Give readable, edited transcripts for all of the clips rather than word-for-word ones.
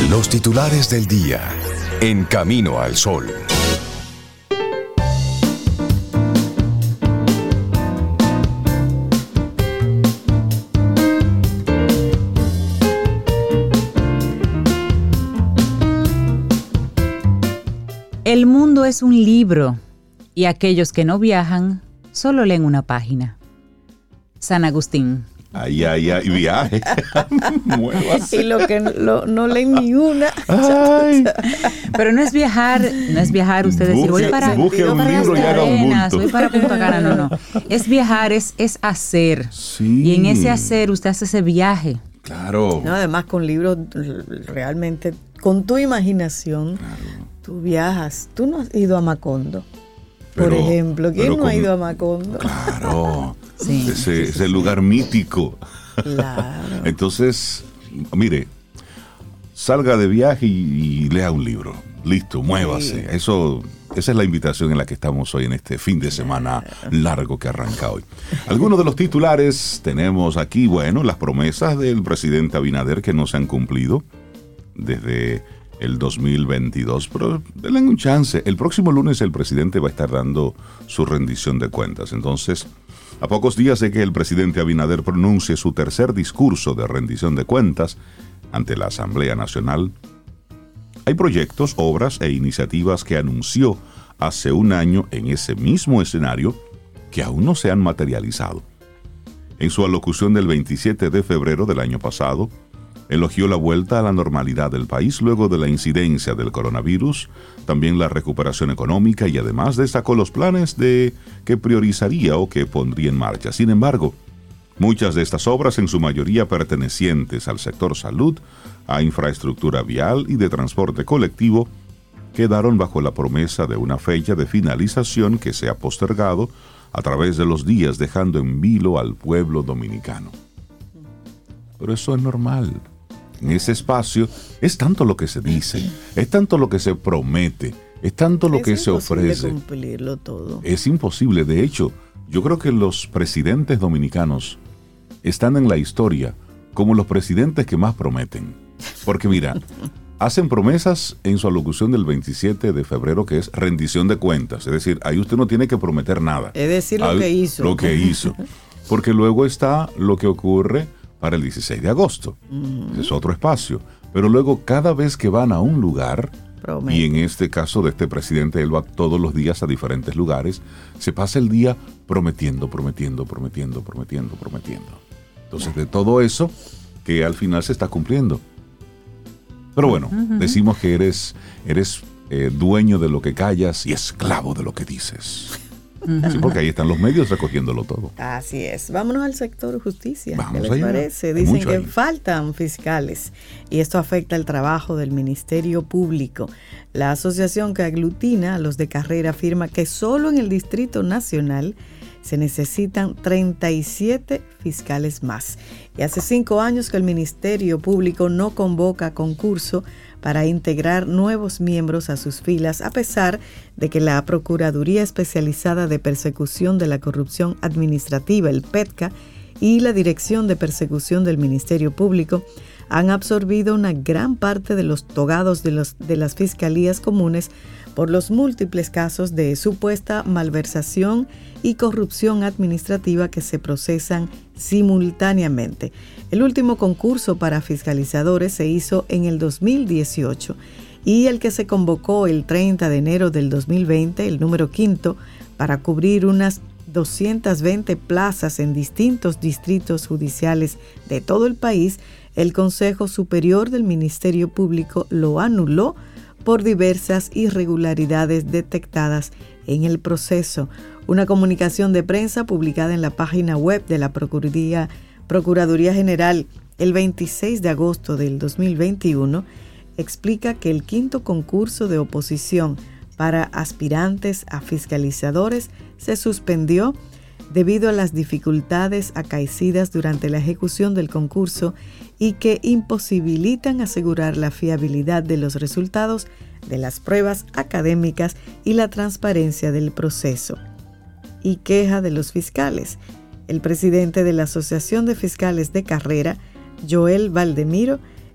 Los titulares del día en Camino al Sol. El mundo es un libro y aquellos que no viajan solo leen una página. San Agustín. Ay, viaje. Muévase. Y lo que no leen ni una. Pero no es viajar, usted decir, voy para busque un libro y haga un bulto. Voy para Punta Cana, no. Es viajar, es hacer. Sí. Y en ese hacer usted hace ese viaje. Claro. No, además con libros realmente, con tu imaginación, tú viajas. Tú no has ido a Macondo, por ejemplo. ¿Quién no ha ido a Macondo? Claro. Sí, Ese lugar mítico. Claro. Entonces, mire, salga de viaje y lea un libro. Listo, muévase. Esa es la invitación en la que estamos hoy en este fin de semana largo que arranca hoy. Algunos de los titulares tenemos aquí, las promesas del presidente Abinader que no se han cumplido desde el 2022, pero denle un chance. El próximo lunes el presidente va a estar dando su rendición de cuentas. Entonces, a pocos días de que el presidente Abinader pronuncie su tercer discurso de rendición de cuentas ante la Asamblea Nacional, hay proyectos, obras e iniciativas que anunció hace un año en ese mismo escenario que aún no se han materializado. En su alocución del 27 de febrero del año pasado, elogió la vuelta a la normalidad del país luego de la incidencia del coronavirus, también la recuperación económica y además destacó los planes que priorizaría o que pondría en marcha. Sin embargo, muchas de estas obras, en su mayoría pertenecientes al sector salud, a infraestructura vial y de transporte colectivo, quedaron bajo la promesa de una fecha de finalización que se ha postergado a través de los días, dejando en vilo al pueblo dominicano. Pero eso es normal. En ese espacio es tanto lo que se dice, es tanto lo que se promete, es tanto lo que se ofrece. Es imposible cumplirlo todo. Es imposible. De hecho, yo creo que los presidentes dominicanos están en la historia como los presidentes que más prometen. Porque mira, hacen promesas en su alocución del 27 de febrero que es rendición de cuentas. Es decir, ahí usted no tiene que prometer nada. Es decir, lo que hizo. Lo que hizo. Porque luego está lo que ocurre para el 16 de agosto. Ese es otro espacio. Pero luego cada vez que van a un lugar, y en este caso de este presidente, él va todos los días a diferentes lugares, se pasa el día prometiendo. Entonces de todo eso que al final se está cumpliendo. Pero bueno, decimos que eres dueño de lo que callas y esclavo de lo que dices. Sí, porque ahí están los medios recogiéndolo todo. Así es. Vámonos al sector justicia. Vamos ¿Qué les allá. parece? Dicen que faltan fiscales y esto afecta el trabajo del Ministerio Público. La asociación que aglutina a los de carrera afirma que solo en el Distrito Nacional se necesitan 37 fiscales más. Y hace 5 años que el Ministerio Público no convoca concurso para integrar nuevos miembros a sus filas, a pesar de que la Procuraduría Especializada de Persecución de la Corrupción Administrativa, el PETCA, y la Dirección de Persecución del Ministerio Público han absorbido una gran parte de los togados de las fiscalías comunes por los múltiples casos de supuesta malversación y corrupción administrativa que se procesan simultáneamente. El último concurso para fiscalizadores se hizo en el 2018 y el que se convocó el 30 de enero del 2020, el número 5, para cubrir unas 220 plazas en distintos distritos judiciales de todo el país, el Consejo Superior del Ministerio Público lo anuló por diversas irregularidades detectadas en el proceso. Una comunicación de prensa publicada en la página web de la Procuraduría General el 26 de agosto del 2021 explica que el 5º concurso de oposición para aspirantes a fiscalizadores se suspendió debido a las dificultades acaecidas durante la ejecución del concurso y que imposibilitan asegurar la fiabilidad de los resultados de las pruebas académicas y la transparencia del proceso. Y queja de los fiscales. El presidente de la Asociación de Fiscales de Carrera, Joel Valdemiro,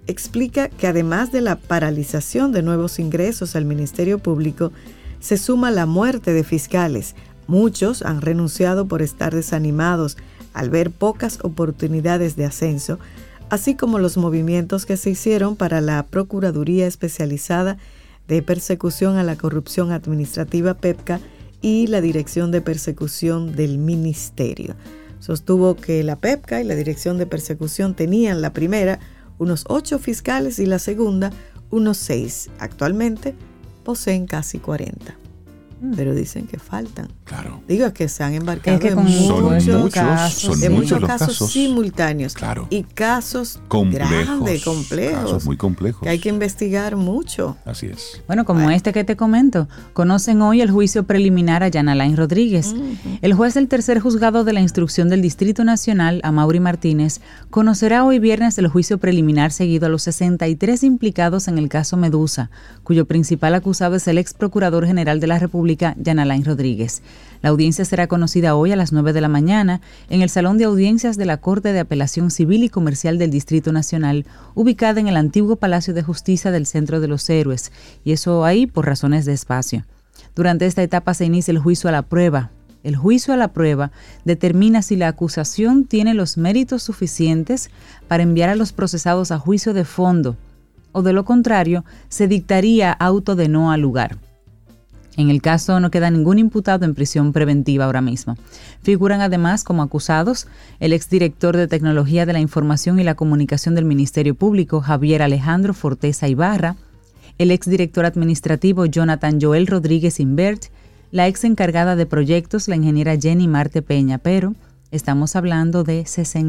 explica que además de la paralización de nuevos ingresos al Ministerio Público, se suma la muerte de fiscales. Muchos han renunciado por estar desanimados al ver pocas oportunidades de ascenso, así como los movimientos que se hicieron para la Procuraduría Especializada de Persecución a la Corrupción Administrativa PEPCA y la Dirección de Persecución del Ministerio. Sostuvo que la PEPCA y la Dirección de Persecución tenían la primera unos 8 fiscales y la segunda unos 6. Actualmente poseen casi 40. Pero dicen que faltan. Claro. Digo que se han embarcado en muchos casos simultáneos. Claro. Y casos grandes, complejos. Casos muy complejos. Que hay que investigar mucho. Así es. Bueno, como este que te comento, conocen hoy el juicio preliminar a Yanalain Rodríguez. El juez del tercer juzgado de la instrucción del Distrito Nacional, Amaury Martínez, conocerá hoy viernes el juicio preliminar seguido a los 63 implicados en el caso Medusa, cuyo principal acusado es el ex procurador general de la República, Yanalain Rodríguez. La audiencia será conocida hoy a las 9 de la mañana en el Salón de Audiencias de la Corte de Apelación Civil y Comercial del Distrito Nacional, ubicada en el antiguo Palacio de Justicia del Centro de los Héroes, y eso ahí por razones de espacio. Durante esta etapa se inicia el juicio a la prueba. El juicio a la prueba determina si la acusación tiene los méritos suficientes para enviar a los procesados a juicio de fondo, o de lo contrario, se dictaría auto de no al lugar. En el caso no queda ningún imputado en prisión preventiva ahora mismo. Figuran además como acusados el exdirector de Tecnología de la Información y la Comunicación del Ministerio Público, Javier Alejandro Forteza Ibarra, el exdirector administrativo Jonathan Joel Rodríguez Invert, la ex encargada de proyectos, la ingeniera Jenny Marte Peña, pero estamos hablando de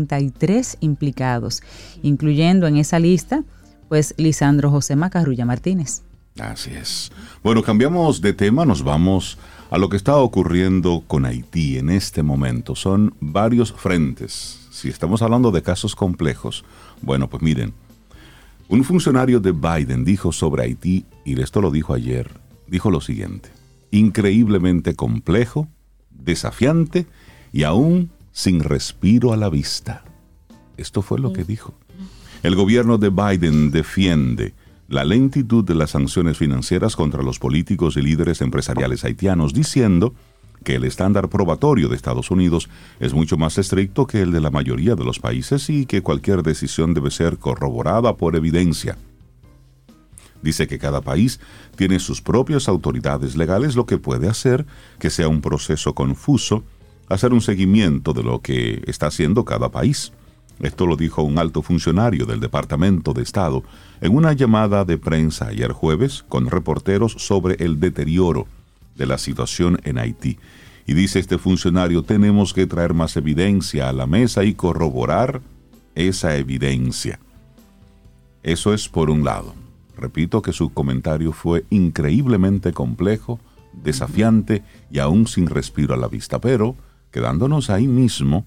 63 implicados, incluyendo en esa lista, pues, Lisandro José Macarrulla Martínez. Así es. Bueno, cambiamos de tema, nos vamos a lo que está ocurriendo con Haití en este momento. Son varios frentes. Si estamos hablando de casos complejos, bueno, pues miren, un funcionario de Biden dijo sobre Haití, y esto lo dijo ayer, dijo lo siguiente: increíblemente complejo, desafiante y aún sin respiro a la vista. Esto fue lo que dijo. El gobierno de Biden defiende la lentitud de las sanciones financieras contra los políticos y líderes empresariales haitianos, diciendo que el estándar probatorio de Estados Unidos es mucho más estricto que el de la mayoría de los países y que cualquier decisión debe ser corroborada por evidencia. Dice que cada país tiene sus propias autoridades legales, lo que puede hacer que sea un proceso confuso hacer un seguimiento de lo que está haciendo cada país. Esto lo dijo un alto funcionario del Departamento de Estado en una llamada de prensa ayer jueves con reporteros sobre el deterioro de la situación en Haití. Y dice este funcionario, tenemos que traer más evidencia a la mesa y corroborar esa evidencia. Eso es por un lado. Repito que su comentario fue increíblemente complejo, desafiante y aún sin respiro a la vista. Pero, quedándonos ahí mismo,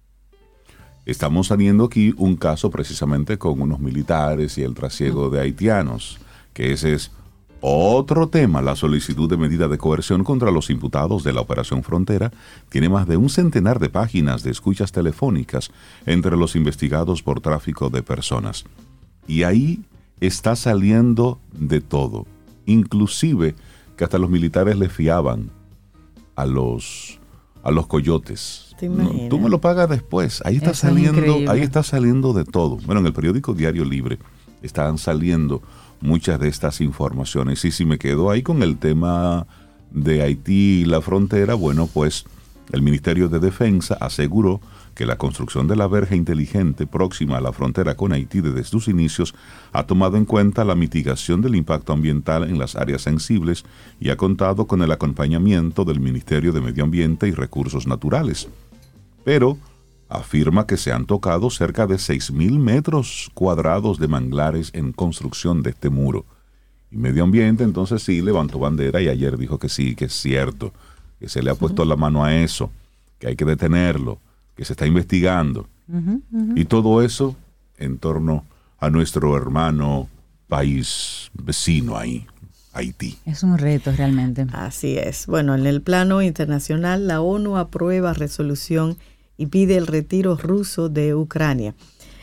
estamos saliendo aquí un caso precisamente con unos militares y el trasiego de haitianos, que ese es otro tema. La solicitud de medida de coerción contra los imputados de la Operación Frontera tiene más de 100 de páginas de escuchas telefónicas entre los investigados por tráfico de personas. Y ahí está saliendo de todo, inclusive que hasta los militares le fiaban a los coyotes. No, tú me lo pagas después. Ahí está saliendo de todo. Bueno, en el periódico Diario Libre están saliendo muchas de estas informaciones. Y si me quedo ahí con el tema de Haití y la frontera, bueno, pues el Ministerio de Defensa aseguró que la construcción de la verja inteligente próxima a la frontera con Haití desde sus inicios ha tomado en cuenta la mitigación del impacto ambiental en las áreas sensibles y ha contado con el acompañamiento del Ministerio de Medio Ambiente y Recursos Naturales. Pero afirma que se han tocado cerca de 6,000 metros cuadrados de manglares en construcción de este muro. Y Medio Ambiente entonces sí levantó bandera y ayer dijo que sí, que es cierto, que se le ha puesto la mano a eso, que hay que detenerlo, que se está investigando. Y todo eso en torno a nuestro hermano país vecino ahí, Haití. Es un reto realmente. Así es. Bueno, en el plano internacional, la ONU aprueba resolución y pide el retiro ruso de Ucrania.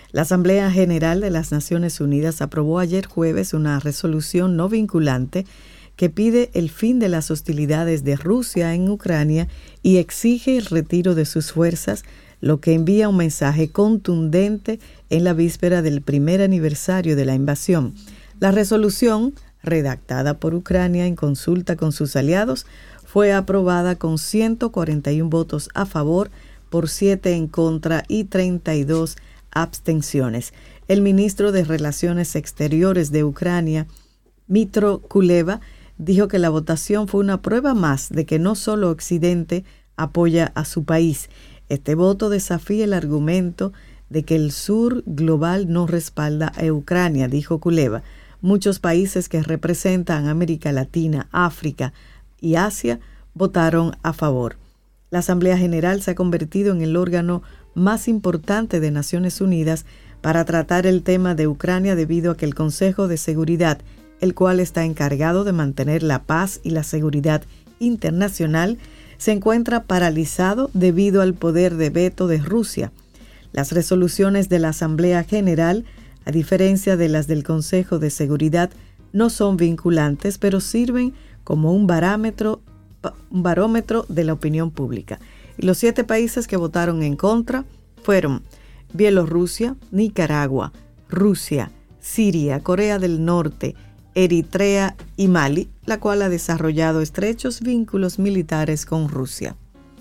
La Asamblea General de las Naciones Unidas aprobó ayer jueves una resolución no vinculante que pide el fin de las hostilidades de Rusia en Ucrania y exige el retiro de sus fuerzas, lo que envía un mensaje contundente en la víspera del primer aniversario de la invasión. La resolución, redactada por Ucrania en consulta con sus aliados, fue aprobada con 141 votos a favor, por 7 en contra y 32 abstenciones. El ministro de Relaciones Exteriores de Ucrania, Dmytro Kuleba, dijo que la votación fue una prueba más de que no solo Occidente apoya a su país. Este voto desafía el argumento de que el sur global no respalda a Ucrania, dijo Kuleba. Muchos países que representan América Latina, África y Asia votaron a favor. La Asamblea General se ha convertido en el órgano más importante de Naciones Unidas para tratar el tema de Ucrania debido a que el Consejo de Seguridad, el cual está encargado de mantener la paz y la seguridad internacional, se encuentra paralizado debido al poder de veto de Rusia. Las resoluciones de la Asamblea General, a diferencia de las del Consejo de Seguridad, no son vinculantes, pero sirven como un barómetro de la opinión pública. Y los 7 países que votaron en contra fueron Bielorrusia, Nicaragua, Rusia, Siria, Corea del Norte, Eritrea y Mali, la cual ha desarrollado estrechos vínculos militares con Rusia.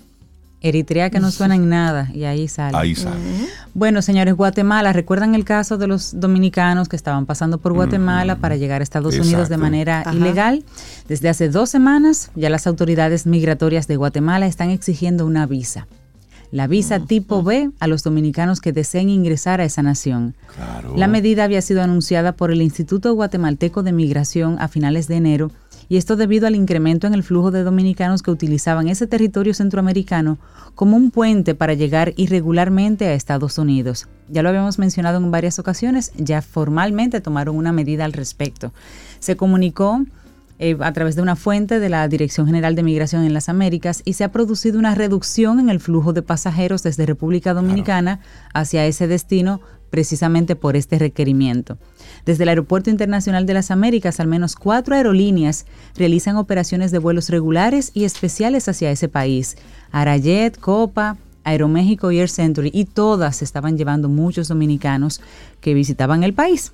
Eritrea, que no suena en nada, y ahí sale. Ahí sale. Bueno, señores, Guatemala, ¿recuerdan el caso de los dominicanos que estaban pasando por Guatemala para llegar a Estados Unidos de manera ilegal? Desde hace 2 semanas, ya las autoridades migratorias de Guatemala están exigiendo una visa. La visa tipo B a los dominicanos que deseen ingresar a esa nación. Claro. La medida había sido anunciada por el Instituto Guatemalteco de Migración a finales de enero, y esto debido al incremento en el flujo de dominicanos que utilizaban ese territorio centroamericano como un puente para llegar irregularmente a Estados Unidos. Ya lo habíamos mencionado en varias ocasiones, ya formalmente tomaron una medida al respecto. Se comunicó a través de una fuente de la Dirección General de Migración en las Américas y se ha producido una reducción en el flujo de pasajeros desde República Dominicana hacia ese destino precisamente por este requerimiento. Desde el Aeropuerto Internacional de las Américas, al menos 4 aerolíneas realizan operaciones de vuelos regulares y especiales hacia ese país. Arayet, Copa, Aeroméxico y Air Century, y todas estaban llevando muchos dominicanos que visitaban el país.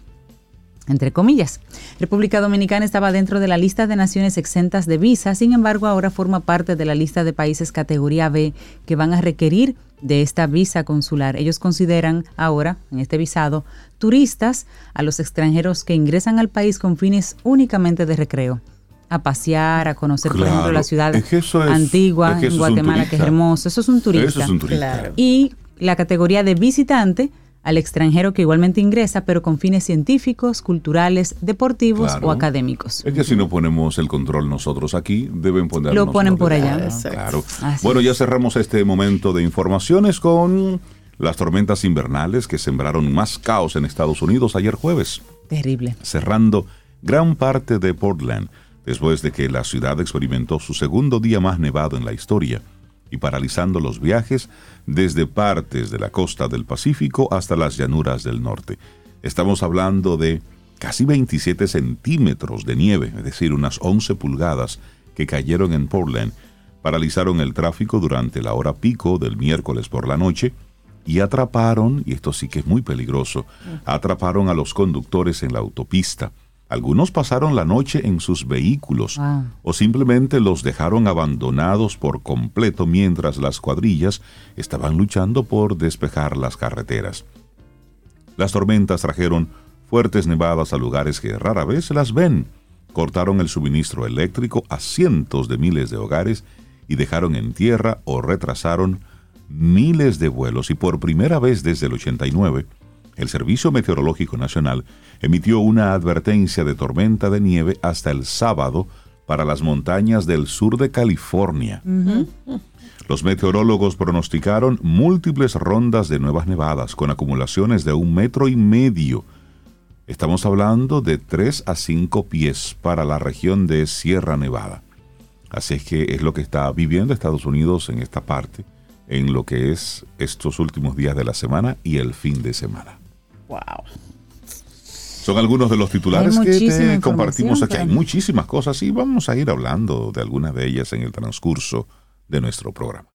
Entre comillas, República Dominicana estaba dentro de la lista de naciones exentas de visa, sin embargo ahora forma parte de la lista de países categoría B que van a requerir de esta visa consular. Ellos consideran ahora, en este visado, turistas a los extranjeros que ingresan al país con fines únicamente de recreo, a pasear, a conocer, por ejemplo, la ciudad antigua en Guatemala, que es hermoso. Eso es un turista. Eso es un turista. Claro. Y la categoría de visitante al extranjero que igualmente ingresa, pero con fines científicos, culturales, deportivos o académicos. Es que si no ponemos el control nosotros aquí, deben ponerlo. Lo ponen por allá. Claro. Así Bueno, es. ya cerramos este momento de informaciones con las tormentas invernales que sembraron más caos en Estados Unidos ayer jueves, Terrible. cerrando gran parte de Portland, después de que la ciudad experimentó su segundo día más nevado en la historia y paralizando los viajes desde partes de la costa del Pacífico hasta las llanuras del norte. Estamos hablando de casi 27 centímetros de nieve, es decir, unas 11 pulgadas que cayeron en Portland, paralizaron el tráfico durante la hora pico del miércoles por la noche y atraparon, y esto sí que es muy peligroso, atraparon a los conductores en la autopista. Algunos pasaron la noche en sus vehículos o simplemente los dejaron abandonados por completo mientras las cuadrillas estaban luchando por despejar las carreteras. Las tormentas trajeron fuertes nevadas a lugares que rara vez se las ven, cortaron el suministro eléctrico a cientos de miles de hogares y dejaron en tierra o retrasaron miles de vuelos, y por primera vez desde el 89, el Servicio Meteorológico Nacional emitió una advertencia de tormenta de nieve hasta el sábado para las montañas del sur de California. Los meteorólogos pronosticaron múltiples rondas de nuevas nevadas con acumulaciones de 1,5 metros. Estamos hablando de 3 a 5 pies para la región de Sierra Nevada. Así es que es lo que está viviendo Estados Unidos en esta parte, en lo que es estos últimos días de la semana y el fin de semana. Wow. Son algunos de los titulares que te compartimos aquí. Pero... Hay muchísimas cosas y vamos a ir hablando de algunas de ellas en el transcurso de nuestro programa.